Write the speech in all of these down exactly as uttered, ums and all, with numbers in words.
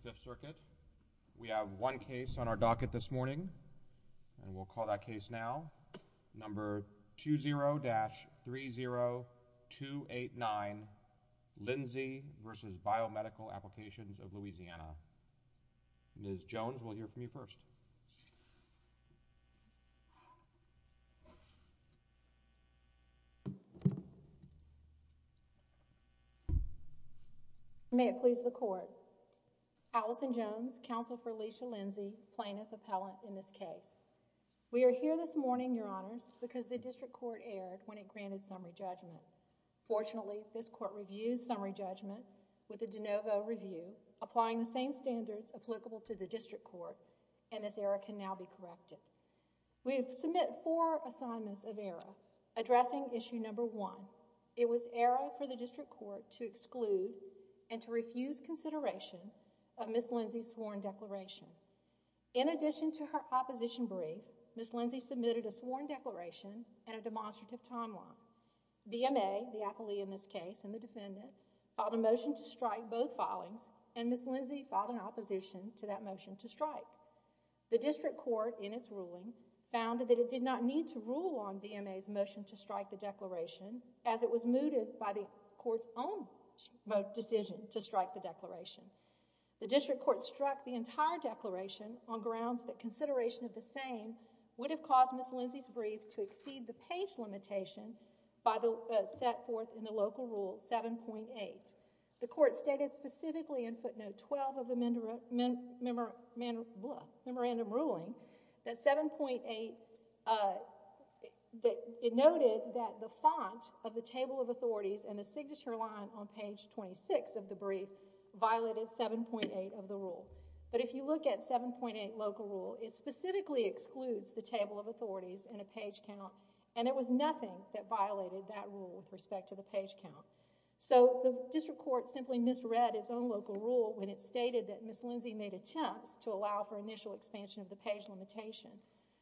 Fifth Circuit. We have one case on our docket this morning, and we'll call that case now. Number two zero dash three zero two eight nine, Lindsay versus Biomedical Applications of Louisiana. Miz Jones, we'll hear from you first. May it please the Court. Allison Jones, counsel for Alicia Lindsay, plaintiff appellant in this case. We are here this morning, Your Honors, because the District Court erred when it granted summary judgment. Fortunately, this Court reviews summary judgment with a de novo review, applying the same standards applicable to the District Court, and this error can now be corrected. We submit four assignments of error, addressing issue number one. It was error for the District Court to exclude and to refuse consideration of Miz Lindsay's sworn declaration. In addition to her opposition brief, Miz Lindsay submitted a sworn declaration and a demonstrative timeline. B M A, the appellee in this case, and the defendant, filed a motion to strike both filings, and Miz Lindsay filed an opposition to that motion to strike. The District Court, in its ruling, found that it did not need to rule on B M A's motion to strike the declaration, as it was mooted by the Court's own decision to strike the declaration. The District Court struck the entire declaration on grounds that consideration of the same would have caused Miz Lindsay's brief to exceed the page limitation by the uh, set forth in the local rule seven point eight. The Court stated specifically in footnote twelve of the memor mem memor man blah, memorandum ruling that seven point eight uh, that it noted that the font of the table of authorities and the signature line on page twenty-six of the brief violated seven point eight of the rule. But if you look at seven point eight local rule, it specifically excludes the table of authorities and a page count, and there was nothing that violated that rule with respect to the page count. So the District Court simply misread its own local rule when it stated that Miz Lindsay made attempts to allow for initial expansion of the page limitation.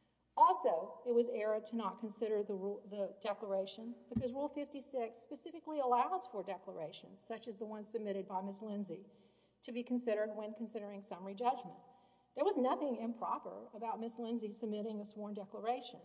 Also, it was error to not consider the, rule, the declaration because Rule fifty-six specifically allows for declarations, such as the one submitted by Miz Lindsay, to be considered when considering summary judgment. There was nothing improper about Miz Lindsay submitting a sworn declaration.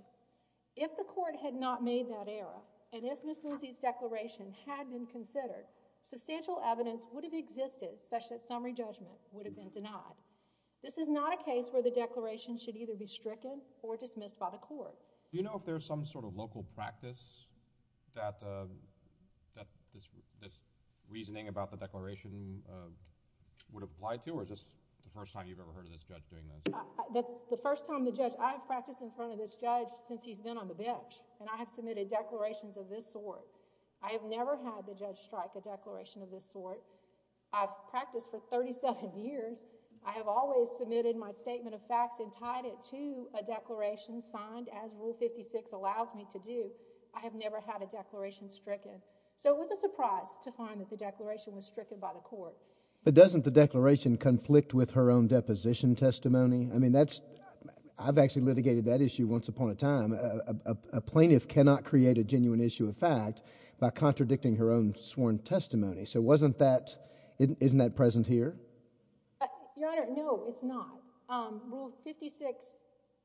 If the Court had not made that error, and if Miz Lindsay's declaration had been considered, substantial evidence would have existed such that summary judgment would have been denied. This is not a case where the declaration should either be stricken or dismissed by the Court. Do you know if there's some sort of local practice that uh, that this this reasoning about the declaration uh, would have applied to, or is this the first time you've ever heard of this judge doing this? Uh, that's the first time the judge, I have practiced in front of this judge since he's been on the bench, and I have submitted declarations of this sort. I have never had the judge strike a declaration of this sort. I've practiced for thirty-seven years. I have always submitted my statement of facts and tied it to a declaration signed as Rule fifty-six allows me to do. I have never had a declaration stricken. So it was a surprise to find that the declaration was stricken by the Court. But doesn't the declaration conflict with her own deposition testimony? I mean, that's, I've actually litigated that issue once upon a time. A, a, a plaintiff cannot create a genuine issue of fact by contradicting her own sworn testimony. So wasn't that, isn't that present here? Uh, Your Honor, no, it's not. Um, Rule fifty-six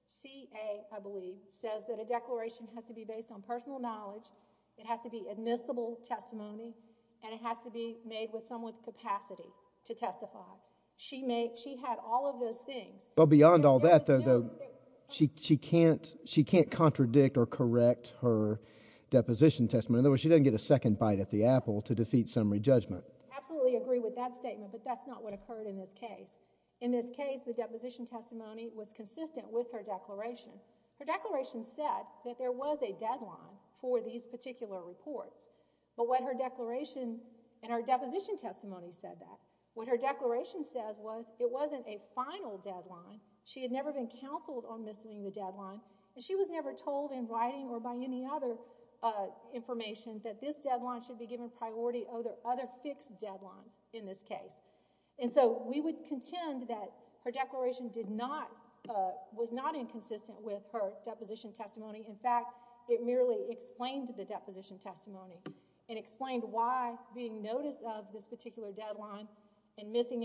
C A, I believe, says that a declaration has to be based on personal knowledge, it has to be admissible testimony, and it has to be made with someone with capacity to testify. She made, she had all of those things. Well, beyond all there that, though, no, though, there, she she can't she can't contradict or correct her deposition testimony. In other words, she doesn't get a second bite at the apple to defeat summary judgment. Absolutely agree with that statement, but that's not what occurred in this case. In this case, the deposition testimony was consistent with her declaration. Her declaration said that there was a deadline for these particular reports, but what her declaration and her deposition testimony said that. What her declaration says was it wasn't a final deadline. She had never been counseled on missing the deadline, and she was never told in writing or by any other uh, information that this deadline should be given priority over other fixed deadlines in this case. And so we would contend that her declaration did not, uh, was not inconsistent with her deposition testimony. In fact, it merely explained the deposition testimony and explained why being noticed of this particular deadline and missing it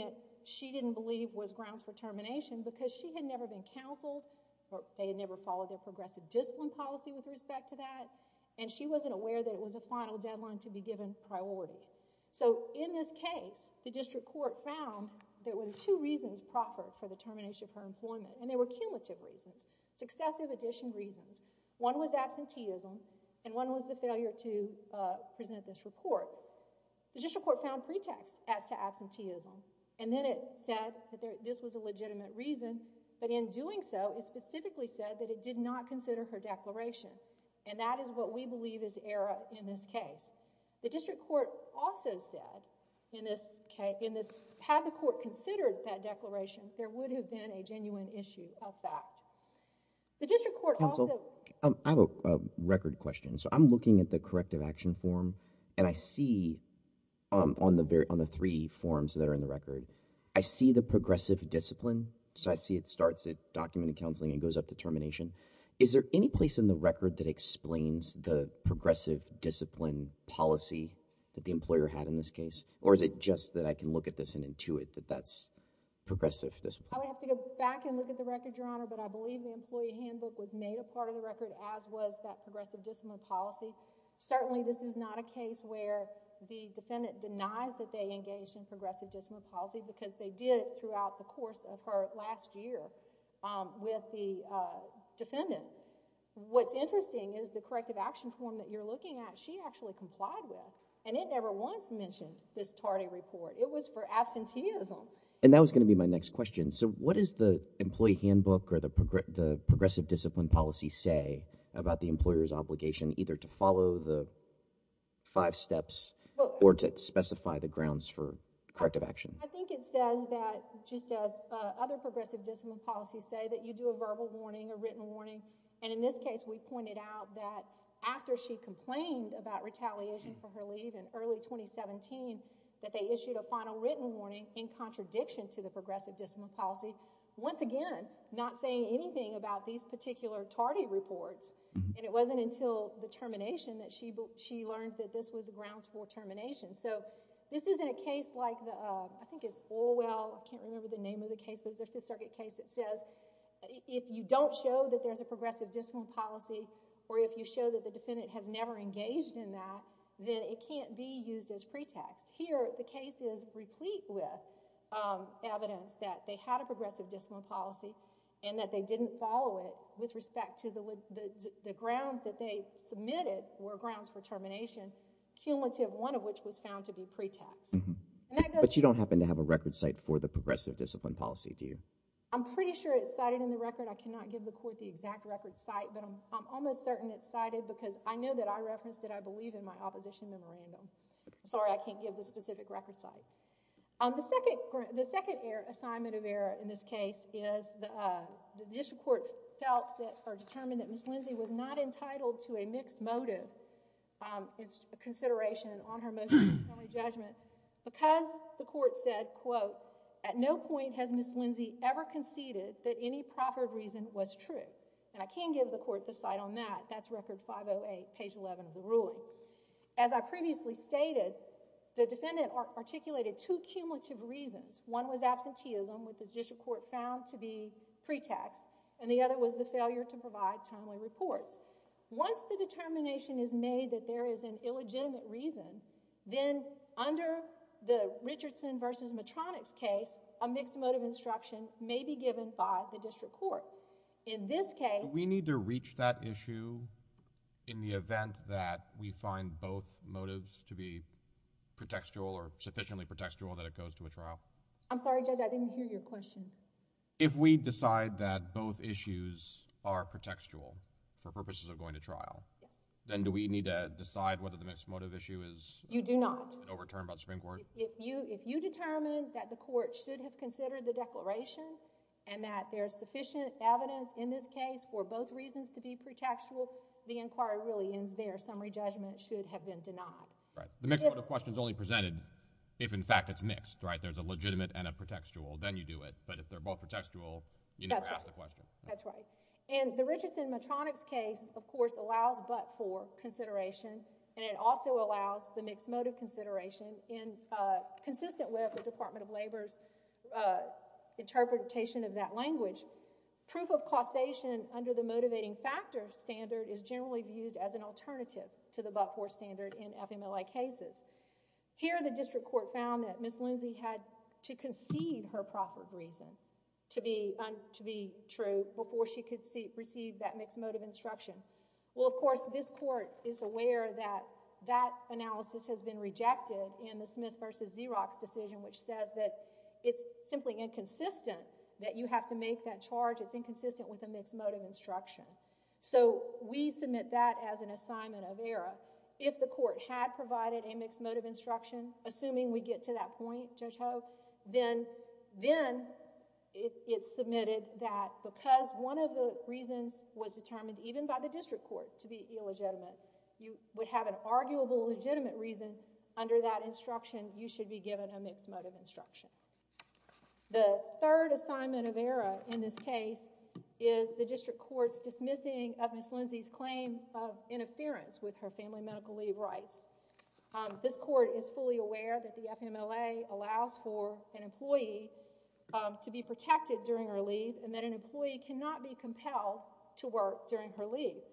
she didn't believe was grounds for termination because she had never been counseled or they had never followed their progressive discipline policy with respect to that, and she wasn't aware that it was a final deadline to be given priority. So in this case, the district court found there were two reasons proffered for the termination of her employment, and they were cumulative reasons, successive addition reasons. One was absenteeism, and one was the failure to uh, present this report. The district court found pretext as to absenteeism, and then it said that there, this was a legitimate reason, but in doing so, it specifically said that it did not consider her declaration, and that is what we believe is error in this case. The district court also said in this case, in this, had the court considered that declaration, there would have been a genuine issue of fact. The district court Counsel, also... Um, I have a, a record question. So I'm looking at the corrective action form, and I see um, on the very, on the three forms that are in the record, I see the progressive discipline. So I see it starts at documented counseling and goes up to termination. Is there any place in the record that explains the progressive discipline policy that the employer had in this case? Or is it just that I can look at this and intuit that that's progressive discipline? I would have to go back and look at the record, Your Honor, but I believe the employee handbook was made a part of the record, as was that progressive discipline policy. Certainly, this is not a case where the defendant denies that they engaged in progressive discipline policy, because they did throughout the course of her last year um, with the uh, defendant. What's interesting is the corrective action form that you're looking at, she actually complied with, and it never once mentioned this tardy report. It was for absenteeism. And that was going to be my next question. So what does the employee handbook or the, progr the progressive discipline policy say about the employer's obligation either to follow the five steps well, or to specify the grounds for corrective action? I think it says that, just as uh, other progressive discipline policies say, that you do a verbal warning, a written warning. And in this case, we pointed out that after she complained about retaliation for her leave in early twenty seventeen, that they issued a final written warning in contradiction to the progressive discipline policy, once again, not saying anything about these particular tardy reports. Mm-hmm. And it wasn't until the termination that she she learned that this was grounds for termination. So this isn't a case like the, uh, I think it's Orwell, I can't remember the name of the case, but it's a Fifth Circuit case that says if you don't show that there's a progressive discipline policy, or if you show that the defendant has never engaged in that, then it can't be used as pretext. Here, the case is replete with um, evidence that they had a progressive discipline policy and that they didn't follow it with respect to the, the, the grounds that they submitted were grounds for termination, cumulative, one of which was found to be pretext. Mm-hmm. And that goes but you don't happen to have a record site for the progressive discipline policy, do you? I'm pretty sure it's cited in the record. I cannot give the court the exact record site, but I'm, I'm almost certain it's cited because I know that I referenced it, I believe, in my opposition memorandum. I'm sorry, I can't give the specific record site. Um, the second, the second error, assignment of error in this case is the, uh, the district court felt that or determined that Miz Lindsay was not entitled to a mixed motive um, consideration on her motion for summary judgment because the court said, quote, "At no point has Miz Lindsay ever conceded that any proffered reason was true." And I can give the court the cite on that. That's record five oh eight, page eleven of the ruling. As I previously stated, the defendant articulated two cumulative reasons. One was absenteeism, which the district court found to be pretext, and the other was the failure to provide timely reports. Once the determination is made that there is an illegitimate reason, then under the Richardson versus Matronics case, a mixed motive instruction may be given by the district court. In this case... Do we need to reach that issue in the event that we find both motives to be pretextual or sufficiently pretextual that it goes to a trial? I'm sorry, Judge, I didn't hear your question. If we decide that both issues are pretextual for purposes of going to trial, yes, then do we need to decide whether the mixed motive issue is you do not overturned by the Supreme Court? If, if you if you determine that the court should have considered the declaration and that there's sufficient evidence in this case for both reasons to be pretextual, the inquiry really ends there. Summary judgment should have been denied. Right. The mixed if, motive question is only presented if, in fact, it's mixed, right? There's a legitimate and a pretextual, then you do it. But if they're both pretextual, you never ask the question. That's right. And the Richardson-Matronics case, of course, allows but-for consideration, and it also allows the mixed motive consideration in uh, consistent with the Department of Labor's uh, interpretation of that language. Proof of causation under the motivating factor standard is generally viewed as an alternative to the but-for standard in F M L A cases. Here, the district court found that Miz Lindsay had to concede her proffered reason to be, un, to be true before she could see, receive that mixed motive instruction. Well, of course, this court is aware that that analysis has been rejected in the Smith versus Xerox decision, which says that it's simply inconsistent that you have to make that charge. It's inconsistent with a mixed motive instruction. So we submit that as an assignment of error. If the court had provided a mixed motive instruction, assuming we get to that point, Judge Ho, then, then it, it's submitted that because one of the reasons was determined even by the district court to be illegitimate, you would have an arguable legitimate reason under that instruction, you should be given a mixed motive instruction. The third assignment of error in this case is the district court's dismissing of Miz Lindsay's claim of interference with her family medical leave rights. Um, this court is fully aware that the F M L A allows for an employee um, to be protected during her leave and that an employee cannot be compelled to work during her leave.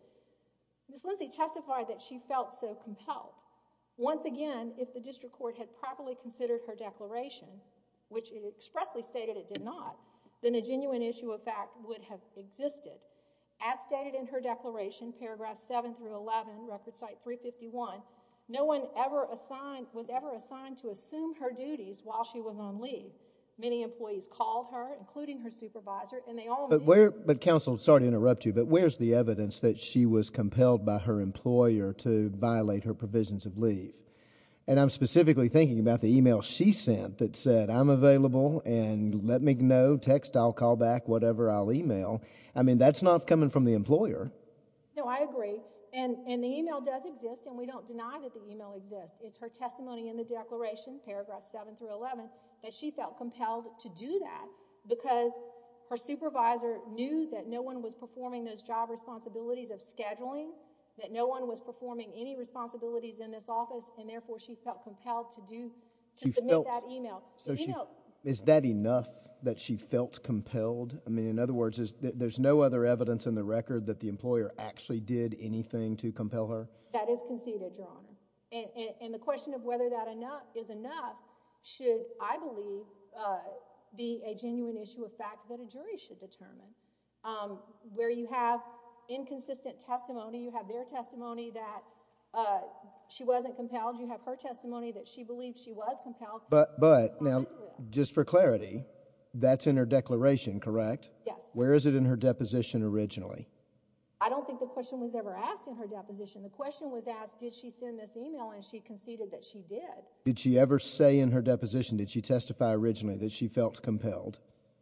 Miz Lindsay testified that she felt so compelled. Once again, if the district court had properly considered her declaration, which it expressly stated it did not, then a genuine issue of fact would have existed. As stated in her declaration, paragraphs seven through eleven, record site three fifty-one, no one ever assigned, was ever assigned to assume her duties while she was on leave. Many employees called her, including her supervisor, and they all But knew. where, but counsel, sorry to interrupt you, but where's the evidence that she was compelled by her employer to violate her provisions of leave? And I'm specifically thinking about the email she sent that said, I'm available and let me know, text, I'll call back, whatever, I'll email. I mean, that's not coming from the employer. No, I agree. And, and the email does exist, and we don't deny that the email exists. It's her testimony in the declaration, paragraphs seven through eleven, that she felt compelled to do that because her supervisor knew that no one was performing those job responsibilities of scheduling, that no one was performing any responsibilities in this office, and therefore she felt compelled to do, to She submit felt- that email. So The she, email, is that enough that she felt compelled? I mean, in other words, is th- there's no other evidence in the record that the employer actually did anything to compel her? that is conceded, Your Honor. And, and, and the question of whether that enough is enough should, I believe, uh, be a genuine issue of fact that a jury should determine. Um, where you have inconsistent testimony, you have their testimony that uh, she wasn't compelled, you have her testimony that she believed she was compelled. But, but, now, just for clarity, that's in her declaration, correct? Yes. Where is it in her deposition originally? I don't think the question was ever asked in her deposition. The question was asked, did she send this email, and she conceded that she did. Did she ever say in her deposition, did she testify originally that she felt compelled?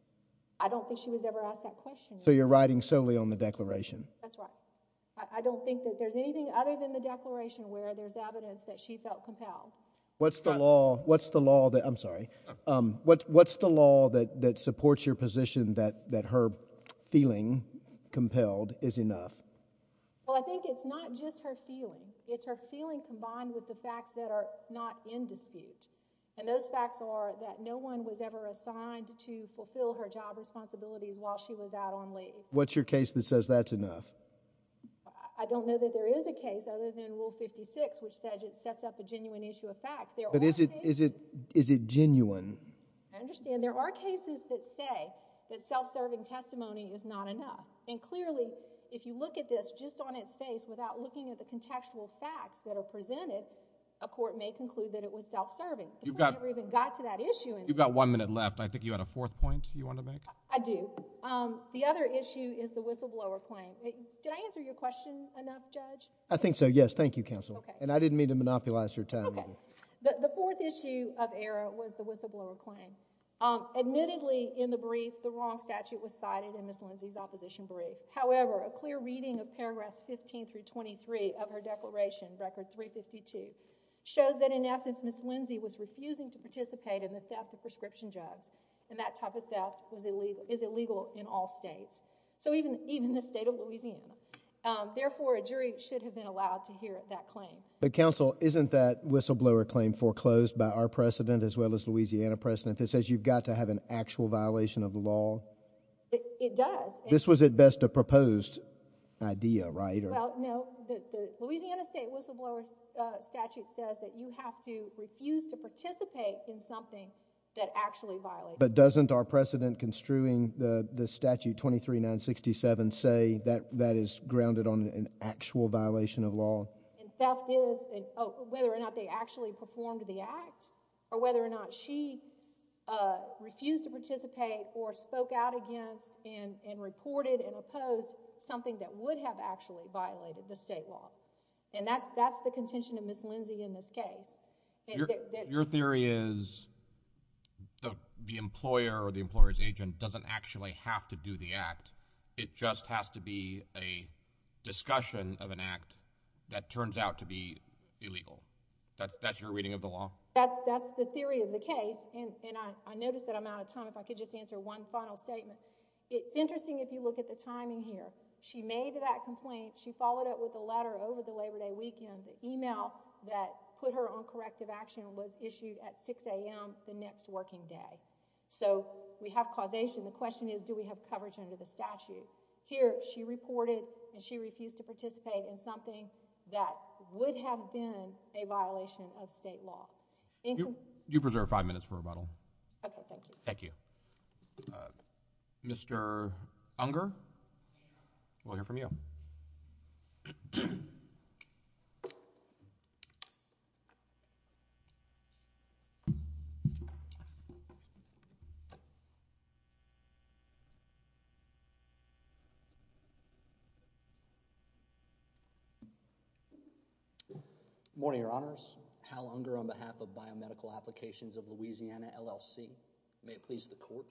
I don't think she was ever asked that question. So you're writing solely on the declaration? That's right. I, I don't think that there's anything other than the declaration where there's evidence that she felt compelled. What's the law, what's the law that, I'm sorry, um, what, what's the law that, that supports your position that, that her feeling compelled is enough? Well, I think it's not just her feeling. It's her feeling combined with the facts that are not in dispute. And those facts are that no one was ever assigned to fulfill her job responsibilities while she was out on leave. What's your case that says that's enough? I don't know that there is a case other than Rule fifty-six, which says it sets up a genuine issue of fact. There But are is it, cases, is it, is it genuine? I understand there are cases that say that self-serving testimony is not enough. And clearly, if you look at this just on its face without looking at the contextual facts that are presented, a court may conclude that it was self-serving. The You've court got- never even got to that issue. And You've got one minute left. I think you had a fourth point you wanted to make? I do. Um, the other issue is the whistleblower claim. It- Did I answer your question enough, Judge? I think so, yes. Thank you, counsel. Okay. And I didn't mean to monopolize your time. Okay. either. The, the fourth issue of error was the whistleblower claim. Um, admittedly, in the brief, the wrong statute was cited in Miz Lindsay's opposition brief. However, a clear reading of paragraphs fifteen through twenty-three of her declaration, record three fifty-two, shows that in essence, Miz Lindsay was refusing to participate in the theft of prescription drugs, and that type of theft was illegal, is illegal in all states. So even, even the state of Louisiana. Um, therefore, a jury should have been allowed to hear that claim. But counsel, isn't that whistleblower claim foreclosed by our precedent as well as Louisiana precedent that says you've got to have an actual violation of the law? It, it does. This was at best a proposed idea, right? Or, well, no, the, the Louisiana State Whistleblower uh, statute says that you have to refuse to participate in something that actually violates. But doesn't our precedent construing the, the statute twenty-three nine sixty-seven say that that is grounded on an actual violation of law? And theft is, and, oh, whether or not they actually performed the act, or whether or not she uh, refused to participate or spoke out against and, and reported and opposed something that would have actually violated the state law. And that's that's the contention of Miz Lindsay in this case. Your, they're, they're, your theory is the the employer or the employer's agent doesn't actually have to do the act. It just has to be a discussion of an act that turns out to be illegal. That's that's your reading of the law? That's that's the theory of the case. And, and I, I noticed that I'm out of time. If I could just answer one final statement. It's interesting if you look at the timing here. She made that complaint. She followed up with a letter over the Labor Day weekend. The email that put her on corrective action was issued at six a.m. the next working day. So we have causation. The question is, do we have coverage under the statute? Here, she reported and she refused to participate in something that would have been a violation of state law. In you, you've reserved five minutes for rebuttal. Okay, thank you. Thank you. Uh, Mister Unger, we'll hear from you. Good morning, Your Honors. Hal Unger on behalf of Biomedical Applications of Louisiana, L L C. May it please the Court.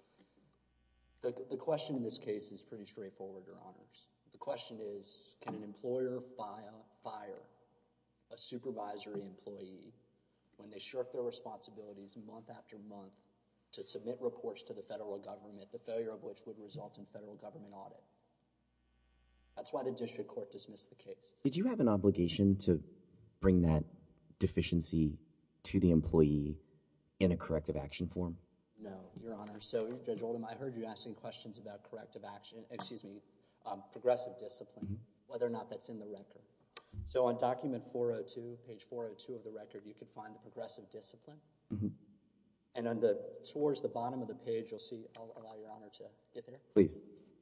The, the question in this case is pretty straightforward, Your Honors. The question is, can an employer file, fire a supervisory employee when they shirk their responsibilities month after month to submit reports to the federal government, the failure of which would result in federal government audit? That's why the district court dismissed the case. Did you have an obligation to bring that deficiency to the employee in a corrective action form? No, Your Honor. So, Judge Oldham, I heard you asking questions about corrective action, excuse me, um, progressive discipline, mm-hmm. whether or not that's in the record. So on document four oh two, page four oh two of the record, you can find the progressive discipline. Mm-hmm. And on the, towards the bottom of the page, you'll see, I'll allow Your Honor to get there. Please.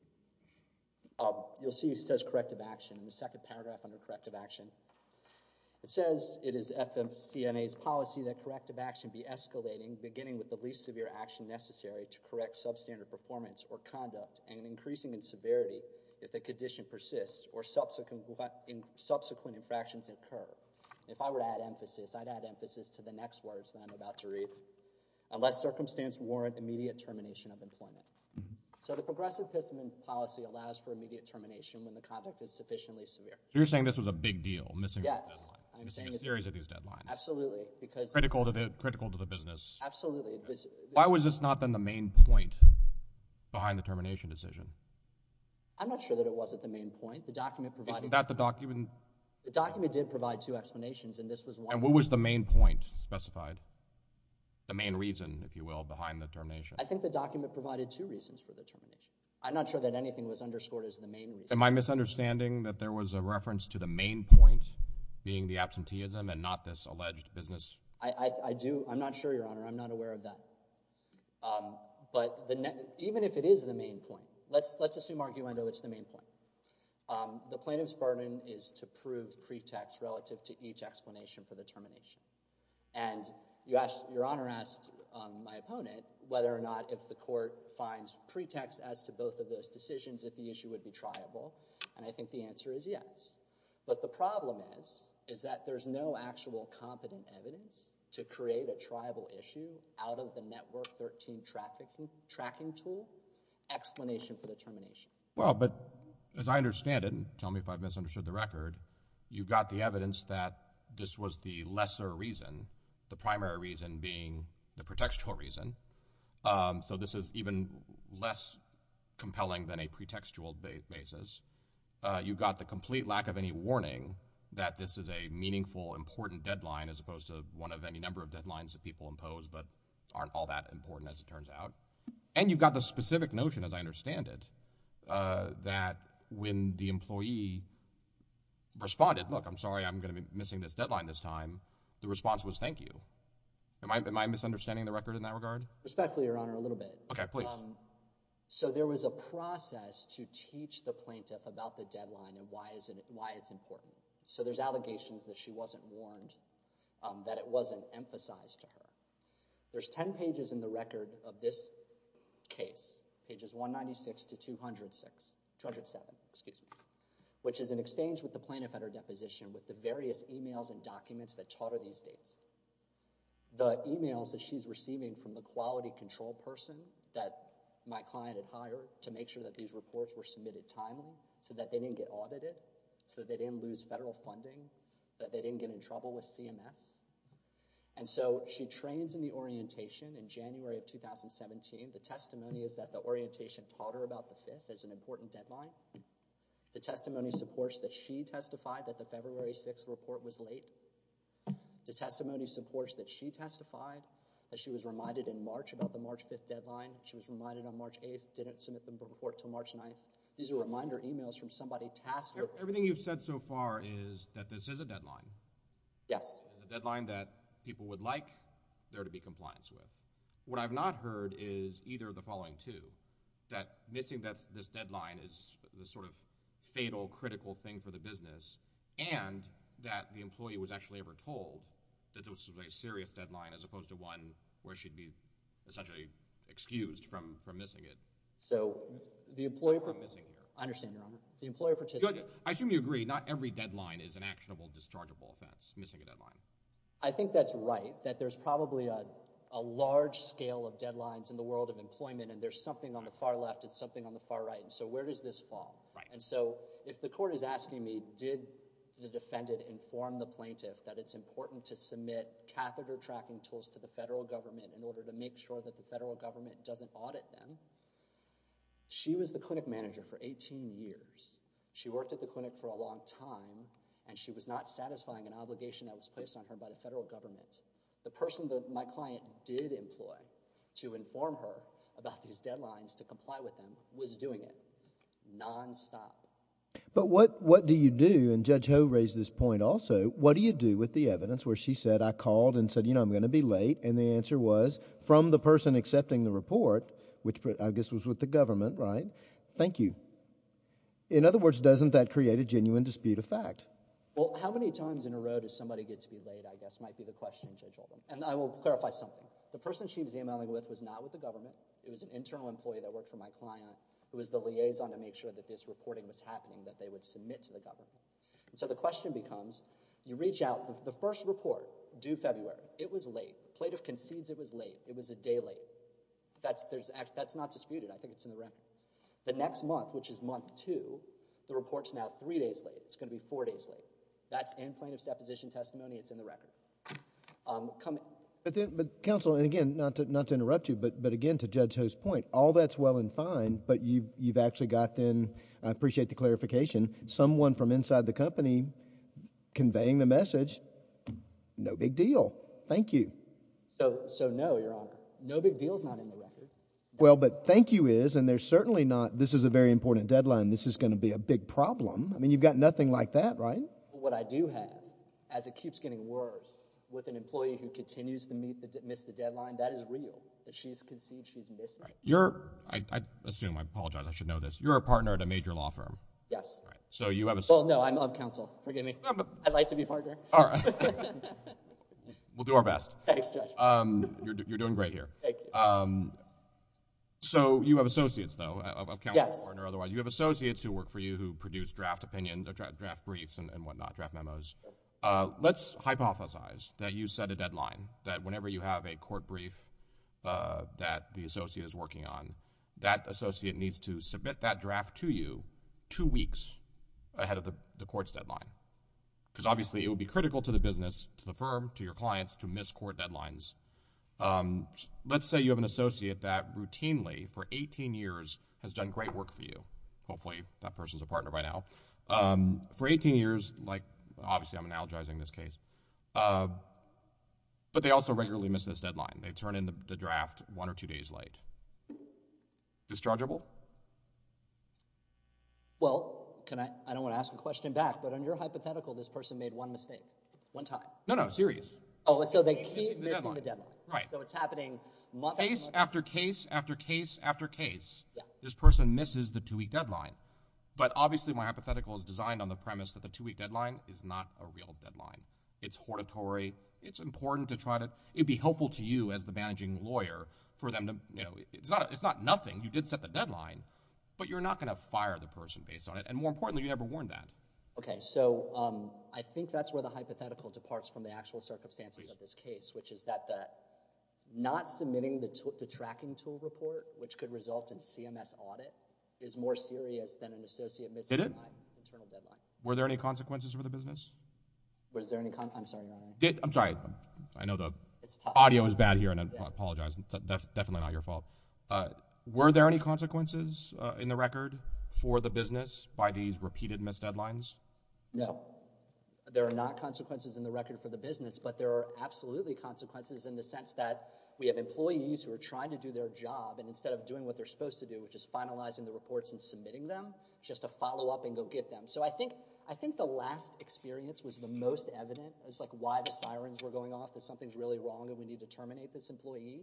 Um, you'll see it says corrective action in the second paragraph under corrective action. It says it is F M C N A's policy that corrective action be escalating, beginning with the least severe action necessary to correct substandard performance or conduct, and increasing in severity if the condition persists or subsequent, in, subsequent infractions occur. If I were to add emphasis, I'd add emphasis to the next words that I'm about to read. Unless circumstance warrant immediate termination of employment. Mm-hmm. So the progressive discipline policy allows for immediate termination when the conduct is sufficiently severe. So you're saying this was a big deal, missing yes, this deadline, I'm missing saying a series of these deadlines. Absolutely, because critical to the critical to the business. Absolutely. This, this, Why was this not then the main point behind the termination decision? I'm not sure that it wasn't the main point. The document provided. Isn't that the document? The document did provide two explanations, and this was one. And what was the main point specified? The main reason, if you will, behind the termination? I think the document provided two reasons for the termination. I'm not sure that anything was underscored as the main reason. Am I misunderstanding that there was a reference to the main point being the absenteeism and not this alleged business? I, I, I do. I'm not sure, Your Honor. I'm not aware of that. Um, but the ne- even if it is the main point, let's let's assume arguendo it's the main point. Um, the plaintiff's burden is to prove pretext relative to each explanation for the termination. And you asked, Your Honor asked um, my opponent whether or not if the court finds pretext as to both of those decisions, if the issue would be triable. And I think the answer is yes. But the problem is, is that there's no actual competent evidence to create a triable issue out of the Network thirteen trafficking, tracking tool explanation for the termination. Well, but as I understand it, and tell me if I've misunderstood the record, you've got the evidence that this was the lesser reason, the primary reason being the pretextual reason. Um, so this is even less compelling than a pretextual ba- basis. Uh, you've got the complete lack of any warning that this is a meaningful, important deadline as opposed to one of any number of deadlines that people impose but aren't all that important as it turns out. And you've got the specific notion, as I understand it, uh, that when the employee responded, look, I'm sorry, I'm going to be missing this deadline this time, the response was thank you. Am I, am I misunderstanding the record in that regard? Respectfully, Your Honor, a little bit. Okay, please. Um, so there was a process to teach the plaintiff about the deadline and why, is it, why it's important. So there's allegations that she wasn't warned, um, that it wasn't emphasized to her. There's ten pages in the record of this case, pages one ninety-six to two oh six, two oh seven, excuse me, which is an exchange with the plaintiff at her deposition with the various emails and documents that taught her these dates. The emails that she's receiving from the quality control person that my client had hired to make sure that these reports were submitted timely so that they didn't get audited, so that they didn't lose federal funding, that they didn't get in trouble with C M S. And so she trains in the orientation in January of two thousand seventeen. The testimony is that the orientation taught her about the fifth as an important deadline. The testimony supports that she testified that the February sixth report was late. The testimony supports that she testified that she was reminded in March about the March fifth deadline. She was reminded on March eighth, didn't submit the report till March ninth. These are reminder emails from somebody tasked with... Everything you've said so far is that this is a deadline. Yes. It's a deadline that people would like there to be compliance with. What I've not heard is either of the following two, that missing that, this deadline is the sort of fatal, critical thing for the business, and that the employee was actually ever told that this was a serious deadline as opposed to one where she'd be essentially excused from, from missing it. So the employer... I'm missing here. I understand, Your Honor. The employer participated... I assume you agree, not every deadline is an actionable, dischargeable offense, missing a deadline. I think that's right, that there's probably a, a large scale of deadlines in the world of employment, and there's something on the far left and something on the far right. And so where does this fall? Right. And so if the court is asking me, did the defendant inform the plaintiff that it's important to submit catheter tracking tools to the federal government in order to make sure that the federal government doesn't audit them? She was the clinic manager for eighteen years. She worked at the clinic for a long time, and she was not satisfying an obligation that was placed on her by the federal government. The person that my client did employ to inform her about these deadlines to comply with them was doing it nonstop. But what, what do you do, and Judge Ho raised this point also, what do you do with the evidence where she said, I called and said, you know, I'm going to be late, and the answer was, from the person accepting the report, which I guess was with the government, right? Thank you. In other words, doesn't that create a genuine dispute of fact? Well, how many times in a row does somebody get to be late, I guess, might be the question, Judge Oldham. And I will clarify something. The person she was emailing with was not with the government. It was an internal employee that worked for my client who was the liaison to make sure that this reporting was happening, that they would submit to the government. And so the question becomes, you reach out, the, the first report, due February, it was late. Plaintiff concedes it was late. It was a day late. That's, there's, that's not disputed. I think it's in the record. The next month, which is month two, the report's now three days late. It's going to be four days late. That's in plaintiff's deposition testimony. It's in the record. Um, come, but then, but counsel, and again, not to not to interrupt you, but but again, to Judge Ho's point, all that's well and fine, but you've you've actually got then, I appreciate the clarification, someone from inside the company conveying the message, no big deal. Thank you. So, so no, Your Honor. No big deal's not in the record. Well, but thank you is, and there's certainly not, this is a very important deadline, this is going to be a big problem. I mean, you've got nothing like that, right? What I do have, as it keeps getting worse, with an employee who continues to meet the, miss the deadline, that is real. That she's conceded she's missing. Right. You're, I, I assume, I apologize, I should know this. You're a partner at a major law firm. Yes. Right. So you have a... Well, no, I'm of counsel. Forgive me. No, but, I'd like to be partner. all right. We'll do our best. Thanks, Judge. Um, you're, you're doing great here. Thank you. Um, so you have associates, though, of, of counsel, Yes. partner, otherwise. You have associates who work for you who produce draft opinion, uh, dra- draft briefs and, and whatnot, draft memos. Uh, let's hypothesize that you set a deadline, that whenever you have a court brief uh, that the associate is working on, that associate needs to submit that draft to you two weeks ahead of the, the court's deadline. Because obviously it would be critical to the business, to the firm, to your clients, to miss court deadlines. Um, let's say you have an associate that routinely, for eighteen years, has done great work for you. Hopefully that person's a partner by now. Um, for eighteen years, like, obviously I'm analogizing this case, uh, but they also regularly miss this deadline. They turn in the, the draft one or two days late. Dischargeable? Well, can I, I don't want to ask a question back, but on your hypothetical, this person made one mistake, one time. No, no, serious. Oh, so they Keep keep missing the missing deadline. the deadline. Right. So it's happening month Case after month. after case after case after case, Yeah. this person misses the two-week deadline. But obviously my hypothetical is designed on the premise that the two-week deadline is not a real deadline. It's hortatory. It's important to try to – it'd be helpful to you as the managing lawyer for them to – you know, it's not, it's not nothing. You did set the deadline, but you're not going to fire the person based on it. And more importantly, you never warned that. Okay, so um, I think that's where the hypothetical departs from the actual circumstances Please. of this case, which is that the not submitting the, t- the tracking tool report, which could result in C M S audit, is more serious than an associate missing Did it? my internal deadline. Were there any consequences for the business? Was there any con- I'm sorry, Your Honor. Did I'm sorry. I know the It's tough. audio is bad here, and I Yeah. apologize. It's def- definitely not your fault. Uh, were there any consequences uh, in the record for the business by these repeated missed deadlines? No. There are not consequences in the record for the business, but there are absolutely consequences in the sense that we have employees who are trying to do their job, and instead of doing what they're supposed to do, which is finalizing the reports and submitting them, just to follow up and go get them. So I think I think the last experience was the most evident. It's like why the sirens were going off, that something's really wrong and we need to terminate this employee.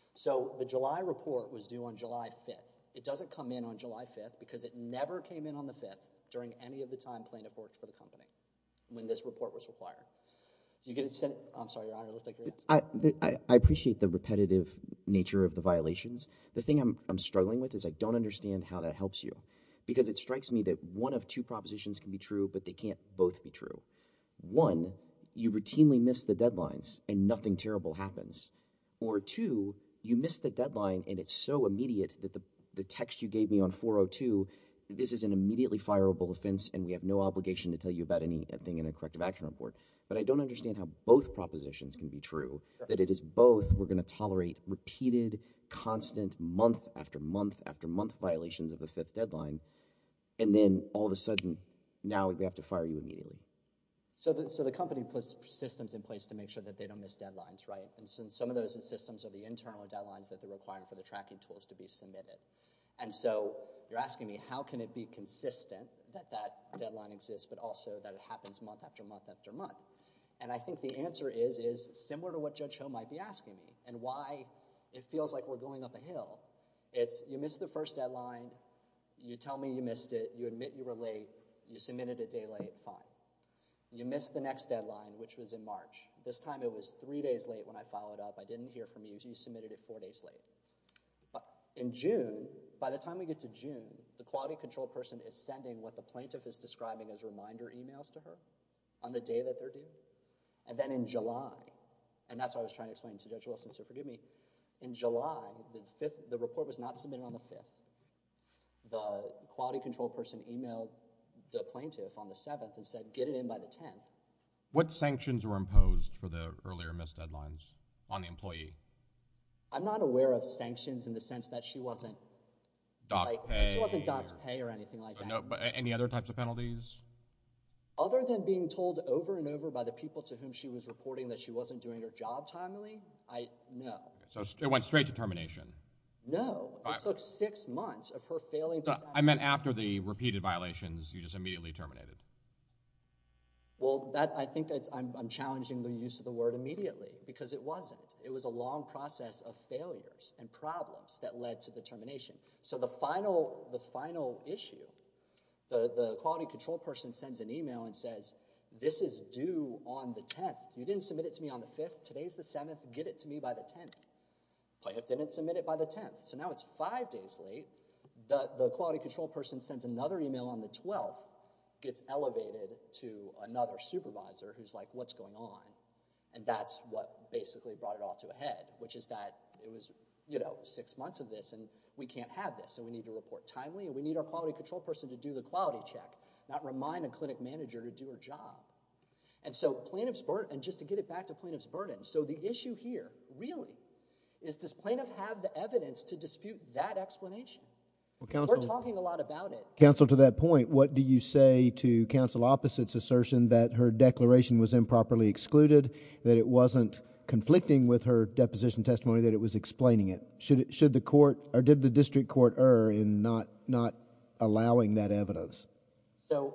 So the July report was due on July fifth. It doesn't come in on July fifth because it never came in on the fifth during any of the time plaintiff worked for the company when this report was required. You get it sent. I'm sorry, Your Honor. It looked like you're answering. I, I, I appreciate the repetitive nature of the violations. The thing I'm, I'm struggling with is I don't understand how that helps you, because it strikes me that one of two propositions can be true, but they can't both be true. One, you routinely miss the deadlines and nothing terrible happens. Or two, you miss the deadline and it's so immediate that the, the text you gave me on four oh two, this is an immediately fireable offense and we have no obligation to tell you about anything in a corrective action report. But I don't understand how both propositions can be true, that it is both we're going to tolerate repeated, constant, month after month after month violations of the fifth deadline, and then all of a sudden now we have to fire you immediately. So the, so the company puts systems in place to make sure that they don't miss deadlines, right? And since some of those systems are the internal deadlines that they're requiring for the tracking tools to be submitted. And so you're asking me, how can it be consistent that that deadline exists, but also that it happens month after month after month? And I think the answer is, is similar to what Judge Ho might be asking me, and why it feels like we're going up a hill. It's you missed the first deadline, you tell me you missed it, you admit you were late, you submitted a day late, fine. You missed the next deadline, which was in March. This time it was three days late when I followed up. I didn't hear from you. You submitted it four days late. But in June, by the time we get to June, the quality control person is sending what the plaintiff is describing as reminder emails to her on the day that they're due. And then in July, and that's what I was trying to explain to Judge Wilson, so forgive me. In July, the fifth, the report was not submitted on the fifth. The quality control person emailed the plaintiff on the seventh and said, get it in by the tenth. What sanctions were imposed for the earlier missed deadlines on the employee? I'm not aware of sanctions in the sense that she wasn't Docked like pay? she wasn't docked or- pay or anything like so that. no, but any other types of penalties? Other than being told over and over by the people to whom she was reporting that she wasn't doing her job timely, I no. So it went straight to termination. No. It Right. took six months of her failing to So I meant after the repeated violations, you just immediately terminated. Well, that I think that's I'm I'm challenging the use of the word immediately, because it wasn't. It was a long process of failures and problems that led to the termination. So the final the final issue, the, the quality control person sends an email and says, this is due on the tenth. You didn't submit it to me on the fifth. Today's the seventh. Get it to me by the tenth. Plaintiff didn't submit it by the tenth. So now it's five days late. The, the quality control person sends another email on the twelfth, gets elevated to another supervisor who's like, what's going on? And that's what basically brought it all to a head, which is that it was, you know, six months of this and we can't have this. So we need to report timely and we need our quality control person to do the quality check, not remind a clinic manager to do her job. And so plaintiff's burden, and just to get it back to plaintiff's burden, so the issue here really is, does plaintiff have the evidence to dispute that explanation? Well, counsel, We're talking a lot about it. Counsel, to that point, what do you say to counsel opposite's assertion that her declaration was improperly excluded, that it wasn't conflicting with her deposition testimony, that it was explaining it? Should should the court, or did the district court err in not not allowing that evidence? So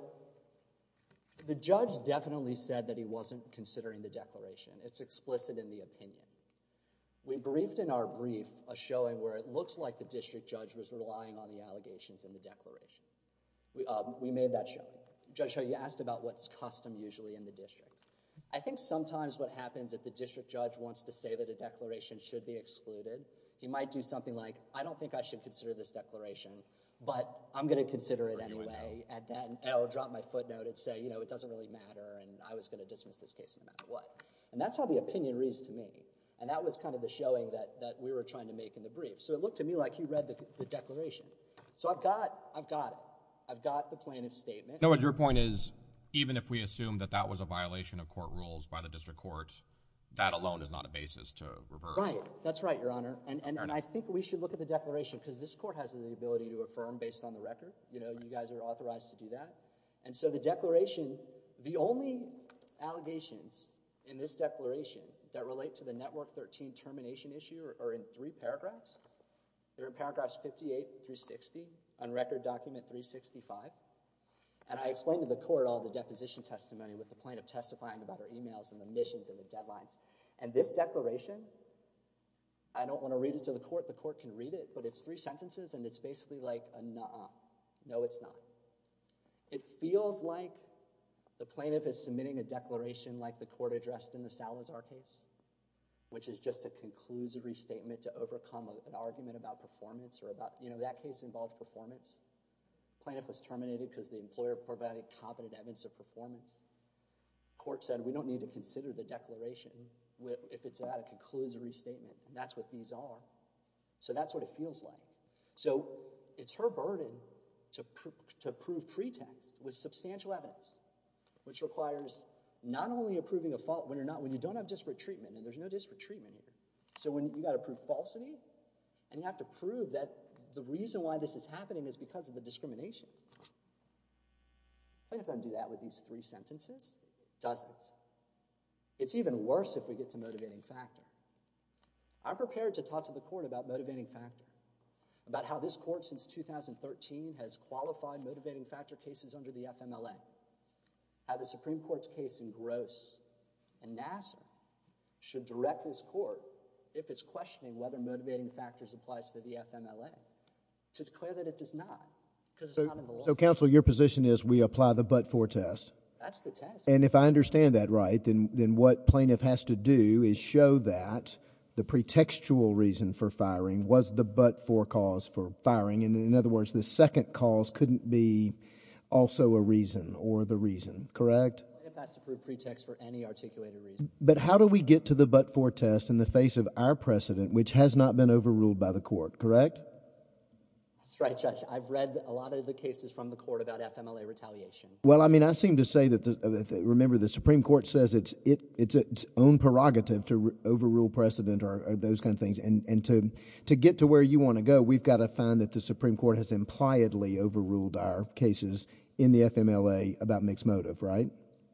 the judge definitely said that he wasn't considering the declaration. It's explicit in the opinion. We briefed in our brief a showing where it looks like the district judge was relying on the allegations in the declaration. We, um, we made that showing. Judge Ho, you asked about what's custom usually in the district. I think sometimes what happens if the district judge wants to say that a declaration should be excluded, he might do something like, I don't think I should consider this declaration, but I'm going to consider it anyway, and then I'll drop my footnote and say, you know, it doesn't really matter, and I was going to dismiss this case no matter what. And that's how the opinion reads to me. And that was kind of the showing that, that we were trying to make in the brief. So it looked to me like he read the, the declaration. So I've got, I've got it. I've got the plaintiff's statement. No, but your point is, even if we assume that that was a violation of court rules by the district court, that alone is not a basis to reverse. Right. That's right, Your Honor. And, and, and I think we should look at the declaration because this court has the ability to affirm based on the record. You know, you guys are authorized to do that. And so the declaration, the only allegations in this declaration that relate to the Network thirteen termination issue are, are in three paragraphs. They're in paragraphs fifty-eight through sixty on record document three sixty-five. And I explained to the court all the deposition testimony with the plaintiff testifying about her emails and the missions and the deadlines. And this declaration, I don't want to read it to the court. The court can read it, but it's three sentences, and it's basically like a nuh-uh. No, it's not. It feels like the plaintiff is submitting a declaration like the court addressed in the Salazar case, which is just a conclusory statement to overcome a, an argument about performance or about, you know, that case involved performance. Plaintiff was terminated because the employer provided competent evidence of performance. Court said we don't need to consider the declaration if it's at a conclusory statement, and that's what these are. So that's what it feels like. So it's her burden to, pr to prove pretext with substantial evidence, which requires not only approving a fault when you're not, when you don't have disparate treatment, and there's no disparate treatment here. So when you got to prove falsity, and you have to prove that the reason why this is happening is because of the discrimination. Plaintiff doesn't do that with these three sentences. Doesn't. It's even worse if we get to motivating factor. I'm prepared to talk to the court about motivating factor, about how this court since two thousand thirteen has qualified motivating factor cases under the F M L A. How the Supreme Court's case in Gross and Nassar should direct this court, if it's questioning whether motivating factors applies to the F M L A, to declare that it does not, because it's so, not in the law. So, counsel, your position is we apply the but-for test. That's the test. And if I understand that right, then then what plaintiff has to do is show that the pretextual reason for firing was the but-for cause for firing. And in other words, the second cause couldn't be also a reason or the reason, correct? Plaintiff has to prove pretext for any articulated reason. But how do we get to the but-for test in the face of our precedent, which has not been overruled by the court, correct? That's right, Judge. I've read a lot of the cases from the court about F M L A retaliation. Well, I mean, I seem to say that, the, remember, the Supreme Court says it's it it's its own prerogative to re overrule precedent or, or those kind of things. And, and to, to get to where you want to go, we've got to find that the Supreme Court has impliedly overruled our cases in the F M L A about mixed motive, right?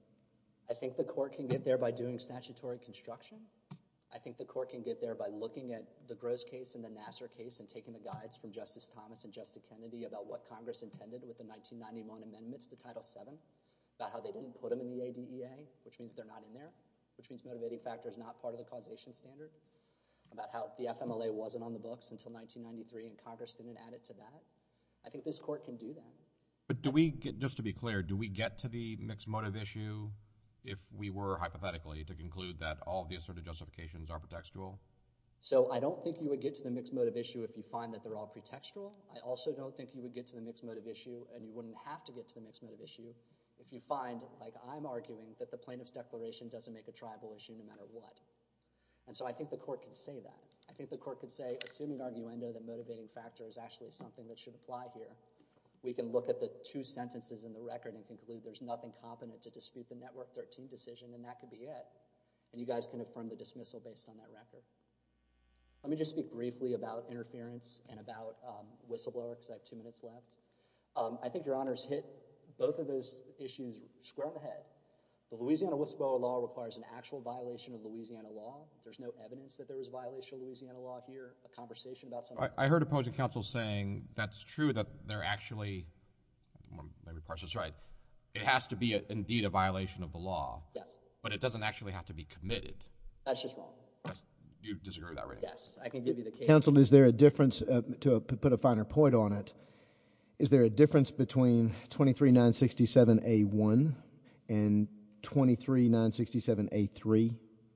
I think the court can get there by doing statutory construction. I think the court can get there by looking at the Gross case and the Nassar case and taking the guides from Justice Thomas and Justice Kennedy about what Congress intended with the nineteen ninety-one amendments to Title seven, about how they didn't put them in the A D E A, which means they're not in there, which means motivating factor is not part of the causation standard, about how the F M L A wasn't on the books until nineteen ninety-three and Congress didn't add it to that. I think this court can do that. But do we get, just to be clear, do we get to the mixed motive issue if we were hypothetically to conclude that all of the asserted justifications are pretextual? So I don't think you would get to the mixed motive issue if you find that they're all pretextual. I also don't think you would get to the mixed motive issue, and you wouldn't have to get to the mixed motive issue if you find, like I'm arguing, that the plaintiff's declaration doesn't make a tribal issue no matter what. And so I think the court could say that. I think the court could say, assuming arguendo that motivating factor is actually something that should apply here, we can look at the two sentences in the record and conclude there's nothing competent to dispute the Network thirteen decision, and that could be it. And you guys can affirm the dismissal based on that record. Let me just speak briefly about interference and about um, whistleblower, because I have two minutes left. Um, I think Your Honors hit both of those issues square on the head. The Louisiana whistleblower law requires an actual violation of Louisiana law. There's no evidence that there was a violation of Louisiana law here. A conversation about something. I, I heard opposing counsel saying that's true, that they're actually, let me parse this right, it has to be a, indeed a violation of the law. Yes. But it doesn't actually have to be committed. That's just wrong. That's, you disagree with that, right? Yes, I can give you the case. Counsel, is there a difference, uh, to uh, put a finer point on it, is there a difference between twenty-three nine sixty-seven A one and twenty-three nine sixty-seven A three?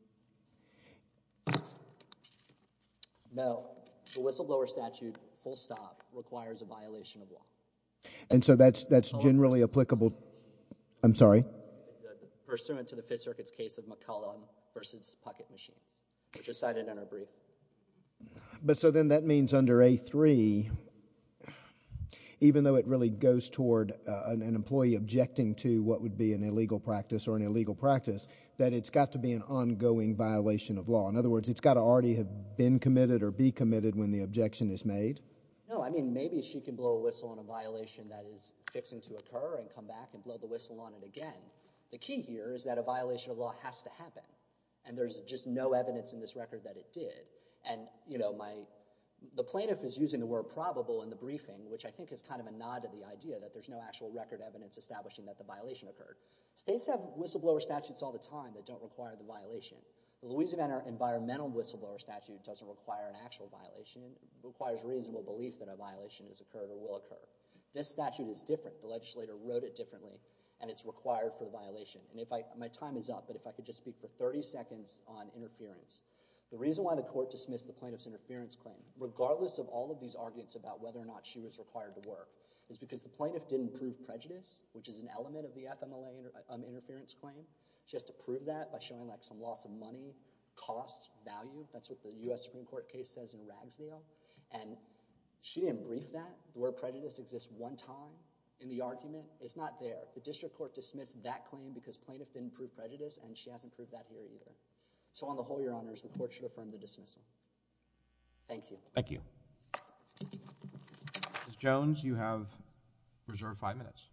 No. The whistleblower statute, full stop, requires a violation of law. And so that's that's generally applicable. I'm sorry? Pursuant to the Fifth Circuit's case of McCullum versus Puckett Machines, which is cited in our brief. But so then that means under A three, even though it really goes toward uh, an, an employee objecting to what would be an illegal practice or an illegal practice, that it's got to be an ongoing violation of law. In other words, it's got to already have been committed or be committed when the objection is made? No, I mean, maybe she can blow a whistle on a violation that is fixing to occur and come back and blow the whistle on it again. The key here is that a violation of law has to happen. And there's just no evidence in this record that it did. And, you know, my the plaintiff is using the word probable in the briefing, which I think is kind of a nod to the idea that there's no actual record evidence establishing that the violation occurred. States have whistleblower statutes all the time that don't require the violation. The Louisiana environmental whistleblower statute doesn't require an actual violation. It requires reasonable belief that a violation has occurred or will occur. This statute is different. The legislator wrote it differently, and it's required for the violation. And if I, my time is up, but if I could just speak for thirty seconds on interference. The reason why the court dismissed the plaintiff's interference claim, regardless of all of these arguments about whether or not she was required to work, is because the plaintiff didn't prove prejudice, which is an element of the F M L A inter, um, interference claim. She has to prove that by showing like some loss of money, cost, value. That's what the U S Supreme Court case says in Ragsdale. And she didn't brief that. The word prejudice exists one time in the argument. It's not there. The district court dismissed that claim because plaintiff didn't prove prejudice, and she hasn't proved that here either. So on the whole, Your Honors, the court should affirm the dismissal. Thank you. Thank you. Miz Jones, you have reserved five minutes.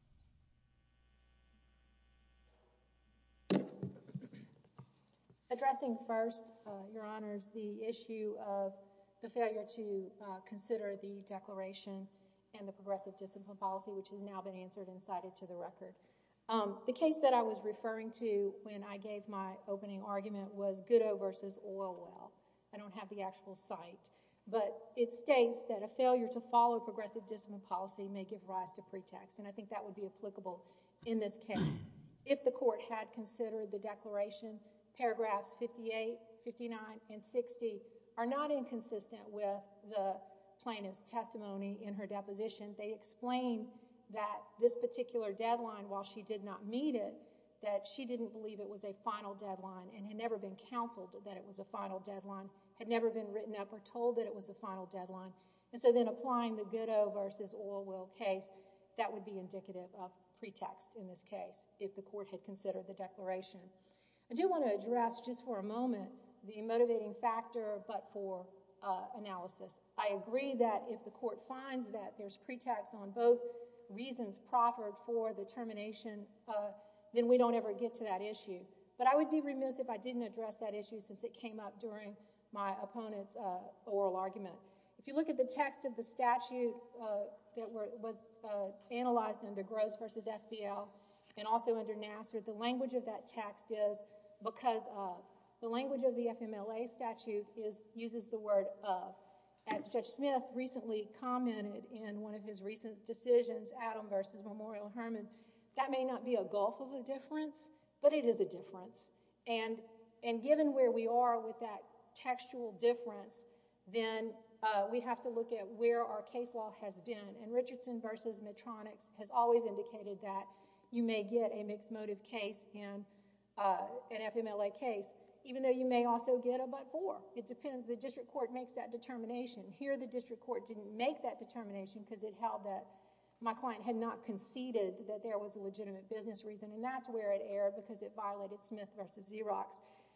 Addressing first, uh, Your Honors, the issue of the failure to uh, consider the declaration and the progressive discipline policy, which has now been answered and cited to the record. Um, the case that I was referring to when I gave my opening argument was Goodo versus Oilwell. I don't have the actual site, but it states that a failure to follow progressive discipline policy may give rise to pretext, and I think that would be applicable in this case. If the court had considered the declaration, paragraphs fifty-eight, fifty-nine, and sixty are not inconsistent with the plaintiff's testimony in her deposition. They explain that this particular deadline, while she did not meet it, that she didn't believe it was a final deadline and had never been counseled that it was a final deadline, had never been written up or told that it was a final deadline. And so then applying the Goodo versus Oilwell case, that would be indicative of pretext in this case if the court had considered the declaration. I do want to address just for a moment the motivating factor but for uh, analysis. I agree that if the court finds that there's pretext on both reasons proffered for the termination, uh, then we don't ever get to that issue. But I would be remiss if I didn't address that issue since it came up during my opponent's uh, oral argument. If you look at the text of the statute uh, that were, was uh, analyzed under Gross versus F B L and also under Nassar, the language of that text is because of. The language of the F M L A statute is uses the word of. As Judge Smith recently commented in one of his recent decisions, Adam versus Memorial Hermann, that may not be a gulf of a difference, but it is a difference. And, and given where we are with that textual difference, then uh, we have to look at where our case law has been. And Richardson versus Medtronics has always indicated that you may get a mixed motive case in uh, an F M L A case, even though you may also get a but for. It depends. The district court makes that determination. Here, the district court didn't make that determination because it held that my client had not conceded that there was a legitimate business reason, and that's where it erred because it violated Smith versus Xerox.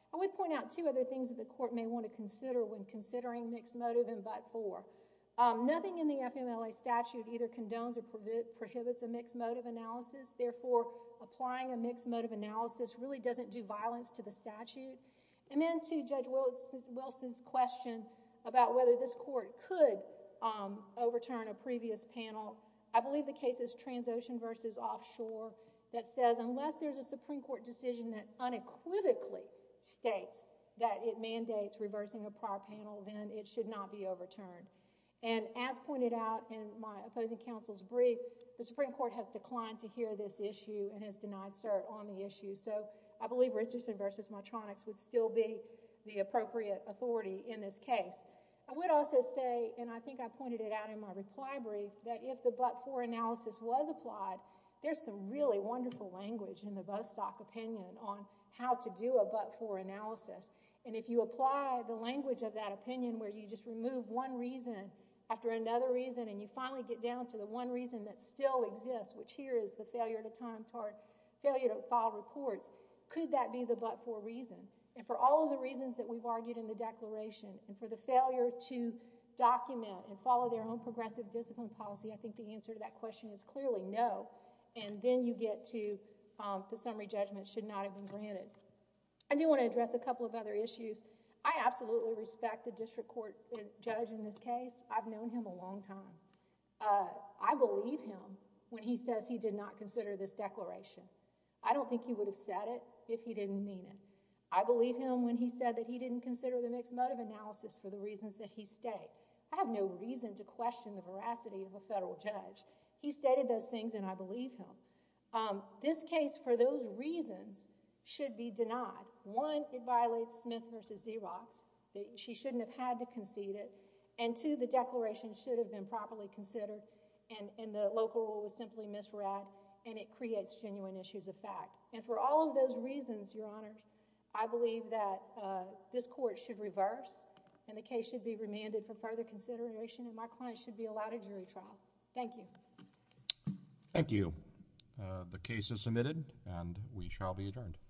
I would point out two other things that the court may want to consider when considering mixed motive and but-for. Um, nothing in the F M L A statute either condones or prohi prohibits a mixed motive analysis. Therefore, applying a mixed motive analysis really doesn't do violence to the statute. And then to Judge Wilson's question about whether this court could um, overturn a previous panel, I believe the case is Transocean versus Offshore that says unless there's a Supreme Court decision that unequivocally states that it mandates reversing a prior panel, then it should not be overturned. And as pointed out in my opposing counsel's brief, the Supreme Court has declined to hear this issue and has denied cert on the issue. So I believe Richardson versus Medtronics would still be the appropriate authority in this case. I would also say, and I think I pointed it out in my reply brief, that if the but-for analysis was applied, there's some really wonderful language in the Bostock opinion on how to do a but-for analysis. And if you apply the language of that opinion where you just remove one reason after another reason and you finally get down to the one reason that still exists, which here is the failure to time toward failure to file reports, could that be the but-for reason? And for all of the reasons that we've argued in the declaration and for the failure to document and follow their own progressive discipline policy, I think the answer to that question is clearly no. And then you get to um, the summary judgment should not have been granted. I do want to address a couple of other issues. I absolutely respect the district court judge in this case. I've known him a long time. Uh, I believe him when he says he did not consider this declaration. I don't think he would have said it if he didn't mean it. I believe him when he said that he didn't consider the mixed motive analysis for the reasons that he stated. I have no reason to question the veracity of a federal judge. He stated those things and I believe him. Um, this case, for those reasons, should be denied. One, it violates Smith versus Xerox. She shouldn't have had to concede it. And two, the declaration should have been properly considered and, and the local rule was simply misread and it creates genuine issues of fact. And for all of those reasons, Your Honors, I believe that uh, this court should reverse and the case should be remanded for further consideration and my client should be allowed a jury trial. Thank you. Thank you. Uh, the case is submitted and we shall be adjourned.